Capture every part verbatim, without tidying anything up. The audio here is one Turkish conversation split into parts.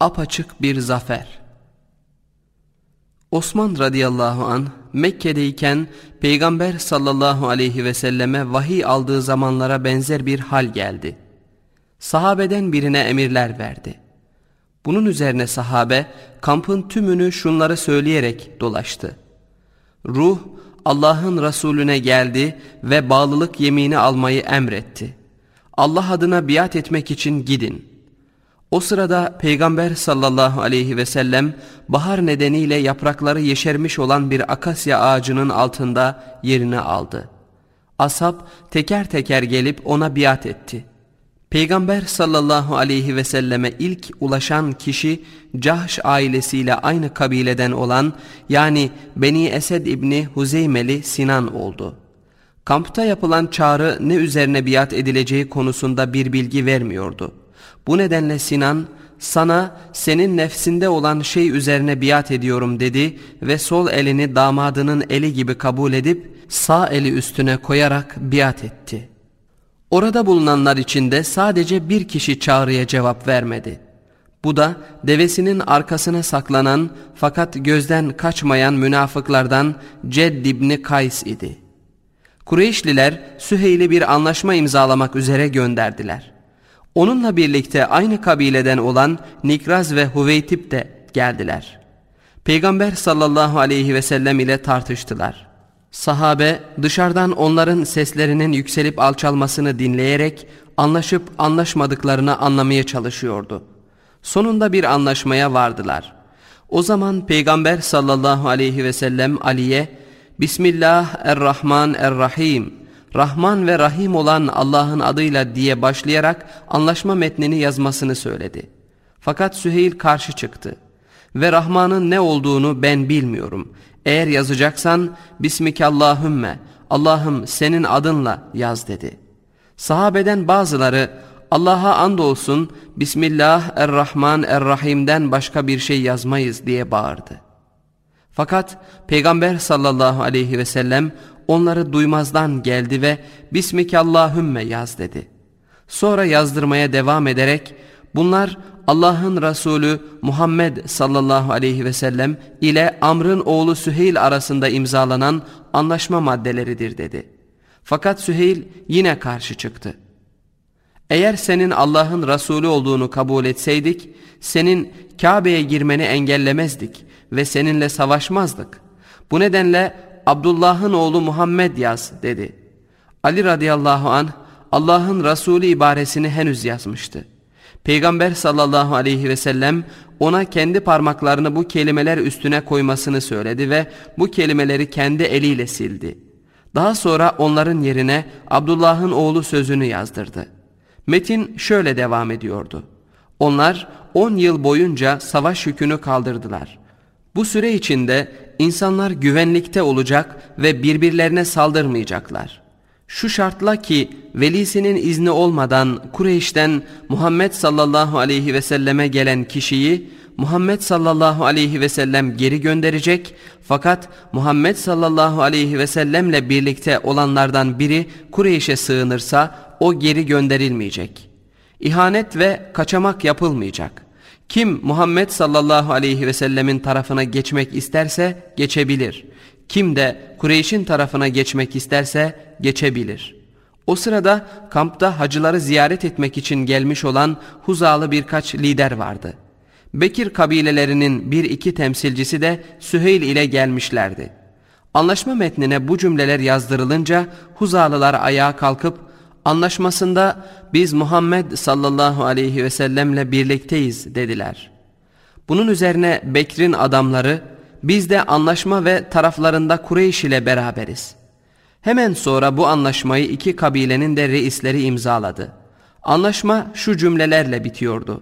Apaçık bir zafer. Osman radıyallahu anh Mekke'deyken Peygamber sallallahu aleyhi ve selleme vahiy aldığı zamanlara benzer bir hal geldi. Sahabeden birine emirler verdi. Bunun üzerine sahabe kampın tümünü şunları söyleyerek dolaştı. Ruh Allah'ın Resulüne geldi ve bağlılık yemini almayı emretti. Allah adına biat etmek için gidin. O sırada Peygamber sallallahu aleyhi ve sellem bahar nedeniyle yaprakları yeşermiş olan bir akasya ağacının altında yerini aldı. Ashab teker teker gelip ona biat etti. Peygamber sallallahu aleyhi ve selleme ilk ulaşan kişi Cahş ailesiyle aynı kabileden olan yani Beni Esed İbni Huzeymeli Sinan oldu. Kampta yapılan çağrı ne üzerine biat edileceği konusunda bir bilgi vermiyordu. Bu nedenle Sinan, sana senin nefsinde olan şey üzerine biat ediyorum dedi ve sol elini damadının eli gibi kabul edip sağ eli üstüne koyarak biat etti. Orada bulunanlar içinde sadece bir kişi çağrıya cevap vermedi. Bu da devesinin arkasına saklanan fakat gözden kaçmayan münafıklardan Cedd İbni Kays idi. Kureyşliler Süheyl'i bir anlaşma imzalamak üzere gönderdiler. Onunla birlikte aynı kabileden olan Nikraz ve Huveytip de geldiler. Peygamber sallallahu aleyhi ve sellem ile tartıştılar. Sahabe dışarıdan onların seslerinin yükselip alçalmasını dinleyerek anlaşıp anlaşmadıklarını anlamaya çalışıyordu. Sonunda bir anlaşmaya vardılar. O zaman Peygamber sallallahu aleyhi ve sellem Ali'ye Bismillahirrahmanirrahim, Rahman ve Rahim olan Allah'ın adıyla diye başlayarak anlaşma metnini yazmasını söyledi. Fakat Süheyl karşı çıktı ve Rahman'ın ne olduğunu ben bilmiyorum. Eğer yazacaksan Bismikallahümme, Allah'ım senin adınla yaz dedi. Sahabeden bazıları Allah'a andolsun Bismillahirrahmanirrahim'den başka bir şey yazmayız diye bağırdı. Fakat Peygamber sallallahu aleyhi ve sellem onları duymazdan geldi ve Bismikallahümme yaz dedi. Sonra yazdırmaya devam ederek bunlar Allah'ın Resulü Muhammed sallallahu aleyhi ve sellem ile Amr'ın oğlu Süheyl arasında imzalanan anlaşma maddeleridir dedi. Fakat Süheyl yine karşı çıktı. Eğer senin Allah'ın Resulü olduğunu kabul etseydik, senin Kabe'ye girmeni engellemezdik ve seninle savaşmazdık. Bu nedenle Abdullah'ın oğlu Muhammed yaz dedi. Ali radıyallahu anh Allah'ın Resulü ibaresini henüz yazmıştı. Peygamber sallallahu aleyhi ve sellem ona kendi parmaklarını bu kelimeler üstüne koymasını söyledi ve bu kelimeleri kendi eliyle sildi. Daha sonra onların yerine Abdullah'ın oğlu sözünü yazdırdı. Metin şöyle devam ediyordu. Onlar on yıl boyunca savaş yükünü kaldırdılar. Bu süre içinde insanlar güvenlikte olacak ve birbirlerine saldırmayacaklar. Şu şartla ki velisinin izni olmadan Kureyş'ten Muhammed sallallahu aleyhi ve selleme gelen kişiyi Muhammed sallallahu aleyhi ve sellem geri gönderecek, fakat Muhammed sallallahu aleyhi ve sellemle birlikte olanlardan biri Kureyş'e sığınırsa o geri gönderilmeyecek. İhanet ve kaçamak yapılmayacak. Kim Muhammed sallallahu aleyhi ve sellemin tarafına geçmek isterse geçebilir. Kim de Kureyş'in tarafına geçmek isterse geçebilir. O sırada kampta hacıları ziyaret etmek için gelmiş olan Huzalı birkaç lider vardı. Bekir kabilelerinin bir iki temsilcisi de Süheyl ile gelmişlerdi. Anlaşma metnine bu cümleler yazdırılınca Huzalılar ayağa kalkıp anlaşmasında biz Muhammed sallallahu aleyhi ve sellemle birlikteyiz dediler. Bunun üzerine Bekir'in adamları biz de anlaşma ve taraflarında Kureyş ile beraberiz. Hemen sonra bu anlaşmayı iki kabilenin de reisleri imzaladı. Anlaşma şu cümlelerle bitiyordu.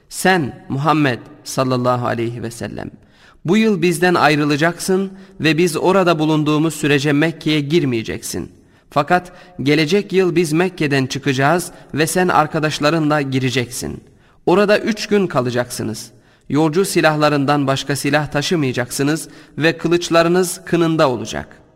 Sen Muhammed sallallahu aleyhi ve sellem bu yıl bizden ayrılacaksın ve biz orada bulunduğumuz sürece Mekke'ye girmeyeceksin. Fakat gelecek yıl biz Mekke'den çıkacağız ve sen arkadaşlarınla gireceksin. Orada üç gün kalacaksınız. Yolcu silahlarından başka silah taşımayacaksınız ve kılıçlarınız kınında olacak.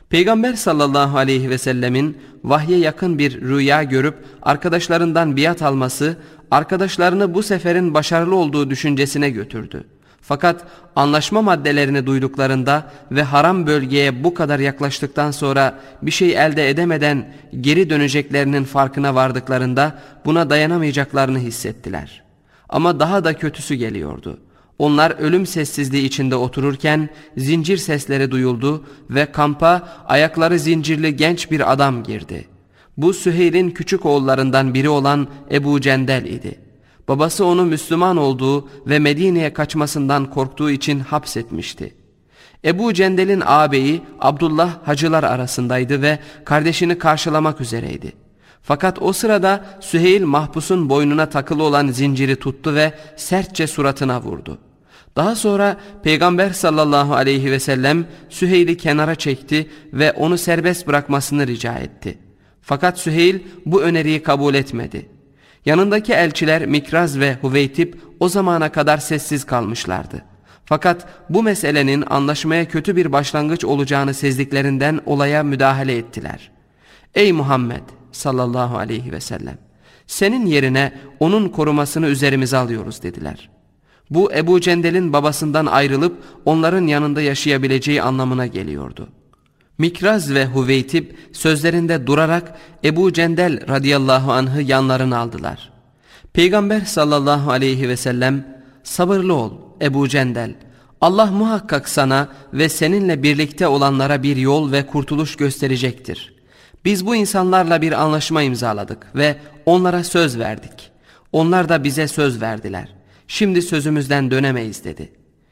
Peygamber sallallahu aleyhi ve sellemin vahye yakın bir rüya görüp arkadaşlarından biat alması, arkadaşlarını bu seferin başarılı olduğu düşüncesine götürdü. Fakat anlaşma maddelerini duyduklarında ve haram bölgeye bu kadar yaklaştıktan sonra bir şey elde edemeden geri döneceklerinin farkına vardıklarında buna dayanamayacaklarını hissettiler. Ama daha da kötüsü geliyordu. Onlar ölüm sessizliği içinde otururken zincir sesleri duyuldu ve kampa ayakları zincirli genç bir adam girdi. Bu Süheyl'in küçük oğullarından biri olan Ebu Cendel idi. Babası onu Müslüman olduğu ve Medine'ye kaçmasından korktuğu için hapsetmişti. Ebu Cendel'in ağabeyi Abdullah hacılar arasındaydı ve kardeşini karşılamak üzereydi. Fakat o sırada Süheyl mahpusun boynuna takılı olan zinciri tuttu ve sertçe suratına vurdu. Daha sonra Peygamber sallallahu aleyhi ve sellem Süheyl'i kenara çekti ve onu serbest bırakmasını rica etti. Fakat Süheyl bu öneriyi kabul etmedi. Yanındaki elçiler Mikraz ve Huveytib o zamana kadar sessiz kalmışlardı. Fakat bu meselenin anlaşmaya kötü bir başlangıç olacağını sezdiklerinden olaya müdahale ettiler. "Ey Muhammed sallallahu aleyhi ve sellem, senin yerine onun korumasını üzerimize alıyoruz" dediler. Bu Ebu Cendel'in babasından ayrılıp onların yanında yaşayabileceği anlamına geliyordu. Mikraz ve Huveytib sözlerinde durarak Ebu Cendel radıyallahu anh'ı yanlarına aldılar. Peygamber sallallahu aleyhi ve sellem, "Sabırlı ol Ebu Cendel. Allah muhakkak sana ve seninle birlikte olanlara bir yol ve kurtuluş gösterecektir. Biz bu insanlarla bir anlaşma imzaladık ve onlara söz verdik. Onlar da bize söz verdiler. Şimdi sözümüzden dönemeyiz" dedi.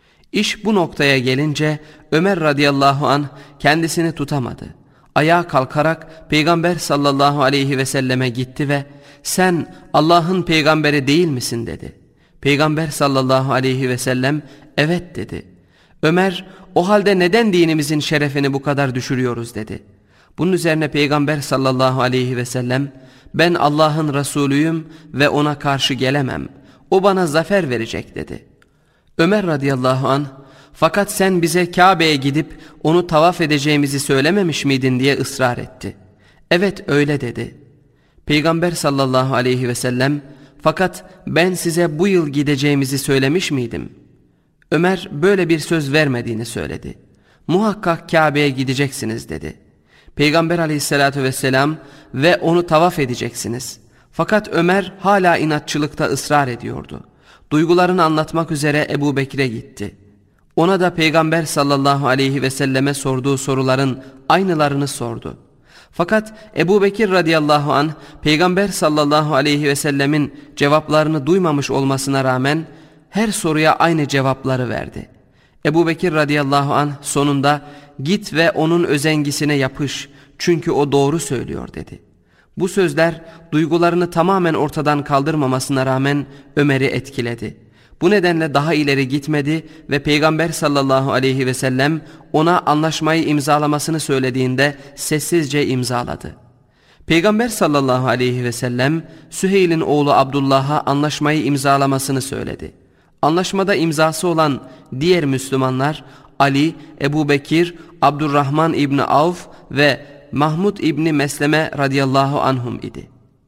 İş bu noktaya gelince Ömer radıyallahu anh kendisini tutamadı. Ayağa kalkarak Peygamber sallallahu aleyhi ve selleme gitti ve "Sen Allah'ın peygamberi değil misin?" dedi. Peygamber sallallahu aleyhi ve sellem "Evet" dedi. Ömer, "O halde neden dinimizin şerefini bu kadar düşürüyoruz?" dedi. Bunun üzerine Peygamber sallallahu aleyhi ve sellem, "Ben Allah'ın Resulüyüm ve ona karşı gelemem. O bana zafer verecek" dedi. Ömer radıyallahu anh, "Fakat sen bize Kabe'ye gidip onu tavaf edeceğimizi söylememiş miydin?" diye ısrar etti. "Evet öyle" dedi. Peygamber sallallahu aleyhi ve sellem, "Fakat ben size bu yıl gideceğimizi söylemiş miydim?" Ömer böyle bir söz vermediğini söyledi. "Muhakkak Kabe'ye gideceksiniz" dedi. Peygamber aleyhissalatü vesselam, "Ve onu tavaf edeceksiniz." Fakat Ömer hala inatçılıkta ısrar ediyordu. Duygularını anlatmak üzere Ebu Bekir'e gitti. Ona da Peygamber sallallahu aleyhi ve selleme sorduğu soruların aynılarını sordu. Fakat Ebu Bekir radıyallahu anh Peygamber sallallahu aleyhi ve sellemin cevaplarını duymamış olmasına rağmen her soruya aynı cevapları verdi. Ebu Bekir radıyallahu anh sonunda "Git ve onun özengisine yapış, çünkü o doğru söylüyor" dedi. Bu sözler duygularını tamamen ortadan kaldırmamasına rağmen Ömer'i etkiledi. Bu nedenle daha ileri gitmedi ve Peygamber sallallahu aleyhi ve sellem ona anlaşmayı imzalamasını söylediğinde sessizce imzaladı. Peygamber sallallahu aleyhi ve sellem Süheyl'in oğlu Abdullah'a anlaşmayı imzalamasını söyledi. Anlaşmada imzası olan diğer Müslümanlar Ali, Ebu Bekir, Abdurrahman İbni Avf ve Mahmud İbni Mesleme radıyallahu anhum idi.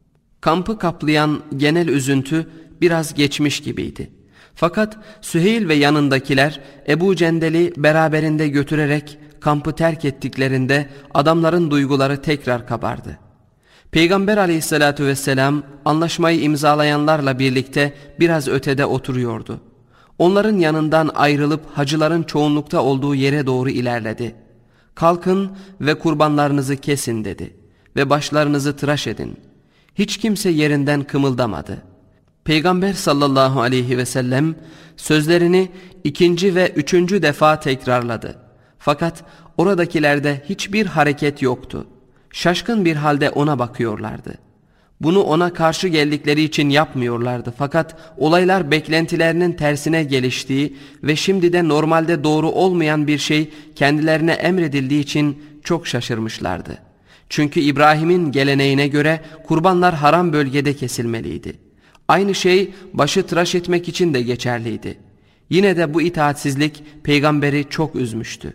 Kampı kaplayan genel üzüntü biraz geçmiş gibiydi. Fakat Süheyl ve yanındakiler Ebu Cendel'i beraberinde götürerek kampı terk ettiklerinde adamların duyguları tekrar kabardı. Peygamber aleyhissalatü vesselam anlaşmayı imzalayanlarla birlikte biraz ötede oturuyordu. Onların yanından ayrılıp hacıların çoğunlukta olduğu yere doğru ilerledi. "Kalkın ve kurbanlarınızı kesin" dedi ve başlarınızı tıraş edin. Hiç kimse yerinden kımıldamadı. Peygamber sallallahu aleyhi ve sellem sözlerini ikinci ve üçüncü defa tekrarladı. Fakat oradakilerde hiçbir hareket yoktu. Şaşkın bir halde ona bakıyorlardı. Bunu ona karşı geldikleri için yapmıyorlardı. Fakat olaylar beklentilerinin tersine geliştiği ve şimdi de normalde doğru olmayan bir şey kendilerine emredildiği için çok şaşırmışlardı. Çünkü İbrahim'in geleneğine göre kurbanlar haram bölgede kesilmeliydi. Aynı şey başı tıraş etmek için de geçerliydi. Yine de bu itaatsizlik peygamberi çok üzmüştü.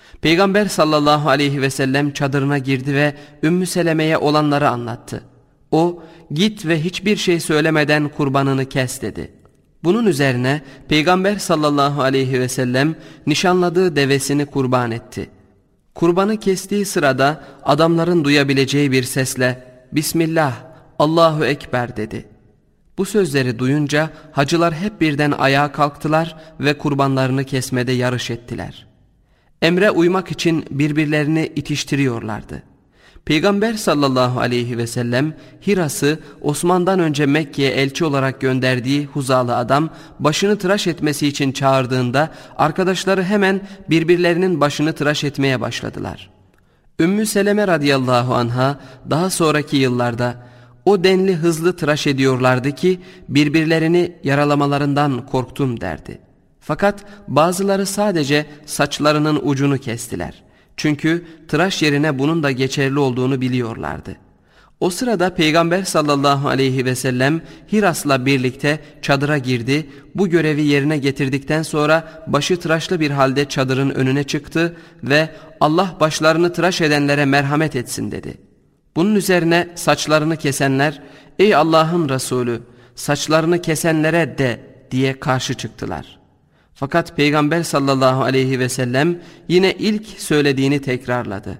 Peygamber sallallahu aleyhi ve sellem çadırına girdi ve Ümmü Seleme'ye olanları anlattı. O, git ve hiçbir şey söylemeden kurbanını kes dedi. Bunun üzerine Peygamber sallallahu aleyhi ve sellem nişanladığı devesini kurban etti. Kurbanı kestiği sırada adamların duyabileceği bir sesle Bismillah, Allahu Ekber dedi. Bu sözleri duyunca hacılar hep birden ayağa kalktılar ve kurbanlarını kesmede yarış ettiler. Emre uymak için birbirlerini itiştiriyorlardı. Peygamber sallallahu aleyhi ve sellem Hiras'ı Osman'dan önce Mekke'ye elçi olarak gönderdiği Huzalı adam başını tıraş etmesi için çağırdığında arkadaşları hemen birbirlerinin başını tıraş etmeye başladılar. Ümmü Seleme radıyallahu anha daha sonraki yıllarda o denli hızlı tıraş ediyorlardı ki birbirlerini yaralamalarından korktum derdi. Fakat bazıları sadece saçlarının ucunu kestiler. Çünkü tıraş yerine bunun da geçerli olduğunu biliyorlardı. O sırada Peygamber sallallahu aleyhi ve sellem Hiras'la birlikte çadıra girdi. Bu görevi yerine getirdikten sonra başı tıraşlı bir halde çadırın önüne çıktı ve Allah başlarını tıraş edenlere merhamet etsin dedi. Bunun üzerine saçlarını kesenler, ey Allah'ın Resulü, saçlarını kesenlere de diye karşı çıktılar. Fakat Peygamber sallallahu aleyhi ve sellem yine ilk söylediğini tekrarladı.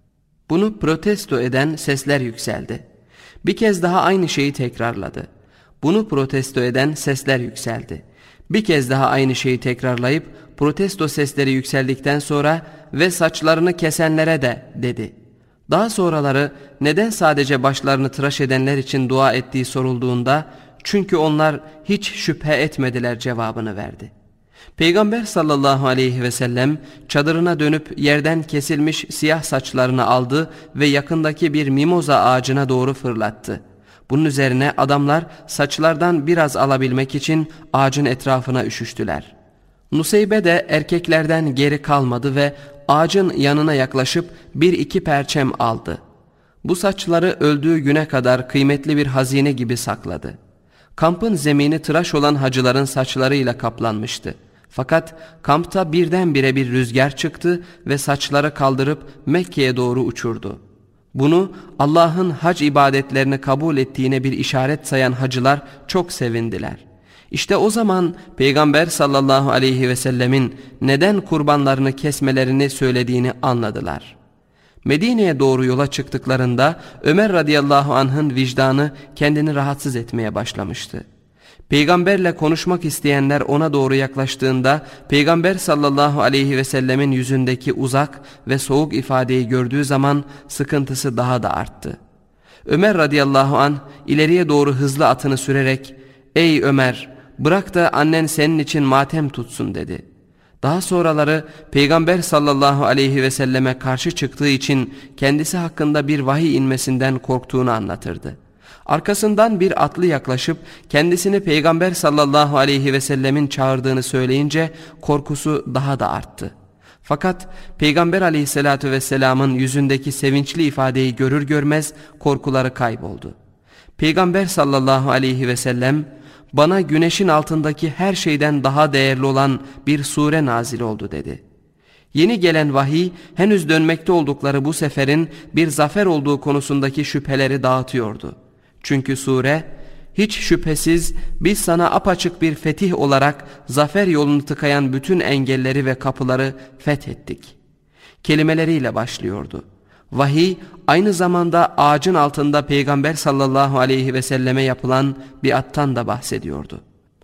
Bunu protesto eden sesler yükseldi. Bir kez daha aynı şeyi tekrarladı. Bunu protesto eden sesler yükseldi. Bir kez daha aynı şeyi tekrarlayıp protesto sesleri yükseldikten sonra ve saçlarını kesenlere de dedi. Daha sonraları neden sadece başlarını tıraş edenler için dua ettiği sorulduğunda çünkü onlar hiç şüphe etmediler cevabını verdi. Peygamber sallallahu aleyhi ve sellem çadırına dönüp yerden kesilmiş siyah saçlarını aldı ve yakındaki bir mimoza ağacına doğru fırlattı. Bunun üzerine adamlar saçlardan biraz alabilmek için ağacın etrafına üşüştüler. Nuseybe de erkeklerden geri kalmadı ve ağacın yanına yaklaşıp bir iki perçem aldı. Bu saçları öldüğü güne kadar kıymetli bir hazine gibi sakladı. Kampın zemini tıraş olan hacıların saçlarıyla kaplanmıştı. Fakat kampta birdenbire bir rüzgar çıktı ve saçları kaldırıp Mekke'ye doğru uçurdu. Bunu Allah'ın hac ibadetlerini kabul ettiğine bir işaret sayan hacılar çok sevindiler. İşte o zaman Peygamber sallallahu aleyhi ve sellemin neden kurbanlarını kesmelerini söylediğini anladılar. Medine'ye doğru yola çıktıklarında Ömer radıyallahu anh'ın vicdanı kendini rahatsız etmeye başlamıştı. Peygamberle konuşmak isteyenler ona doğru yaklaştığında Peygamber sallallahu aleyhi ve sellemin yüzündeki uzak ve soğuk ifadeyi gördüğü zaman sıkıntısı daha da arttı. Ömer radıyallahu anh ileriye doğru hızlı atını sürerek "Ey Ömer, bırak da annen senin için matem tutsun" dedi. Daha sonraları Peygamber sallallahu aleyhi ve selleme karşı çıktığı için kendisi hakkında bir vahiy inmesinden korktuğunu anlatırdı. Arkasından bir atlı yaklaşıp kendisini Peygamber sallallahu aleyhi ve sellemin çağırdığını söyleyince korkusu daha da arttı. Fakat Peygamber aleyhissalatü vesselamın yüzündeki sevinçli ifadeyi görür görmez korkuları kayboldu. Peygamber sallallahu aleyhi ve sellem "Bana güneşin altındaki her şeyden daha değerli olan bir sure nazil oldu" dedi. Yeni gelen vahiy henüz dönmekte oldukları bu seferin bir zafer olduğu konusundaki şüpheleri dağıtıyordu. Çünkü sure "Hiç şüphesiz biz sana apaçık bir fetih olarak zafer yolunu tıkayan bütün engelleri ve kapıları fethettik" kelimeleriyle başlıyordu. Vahiy aynı zamanda ağacın altında Peygamber sallallahu aleyhi ve selleme yapılan biattan da bahsediyordu.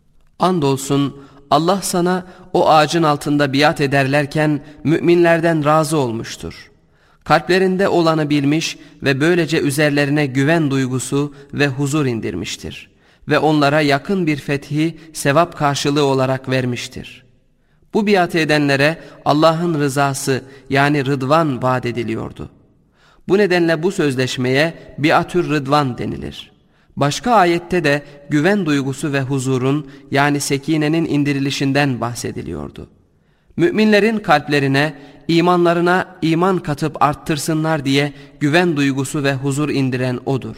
Andolsun Allah sana o ağacın altında biat ederlerken müminlerden razı olmuştur. Kalplerinde olanı bilmiş ve böylece üzerlerine güven duygusu ve huzur indirmiştir. Ve onlara yakın bir fethi sevap karşılığı olarak vermiştir. Bu biat edenlere Allah'ın rızası yani rıdvan vaat ediliyordu. Bu nedenle bu sözleşmeye biatür rıdvan denilir. Başka ayette de güven duygusu ve huzurun yani sekinenin indirilişinden bahsediliyordu. Müminlerin kalplerine, imanlarına iman katıp arttırsınlar diye güven duygusu ve huzur indiren O'dur.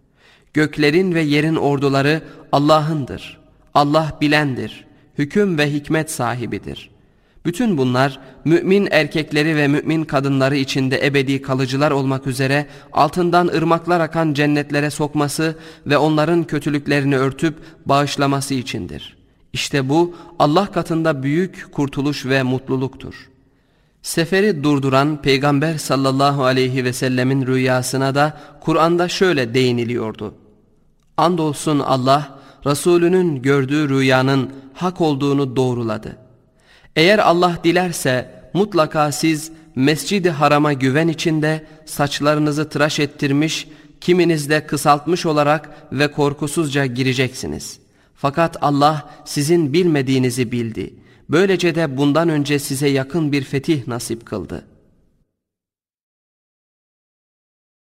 Göklerin ve yerin orduları Allah'ındır. Allah bilendir, hüküm ve hikmet sahibidir. Bütün bunlar mümin erkekleri ve mümin kadınları içinde ebedi kalıcılar olmak üzere altından ırmaklar akan cennetlere sokması ve onların kötülüklerini örtüp bağışlaması içindir. İşte bu Allah katında büyük kurtuluş ve mutluluktur. Seferi durduran Peygamber sallallahu aleyhi ve sellemin rüyasına da Kur'an'da şöyle değiniliyordu. Andolsun Allah Resulünün gördüğü rüyanın hak olduğunu doğruladı. Eğer Allah dilerse mutlaka siz Mescid-i Haram'a güven içinde saçlarınızı tıraş ettirmiş, kiminiz de kısaltmış olarak ve korkusuzca gireceksiniz. Fakat Allah sizin bilmediğinizi bildi. Böylece de bundan önce size yakın bir fetih nasip kıldı.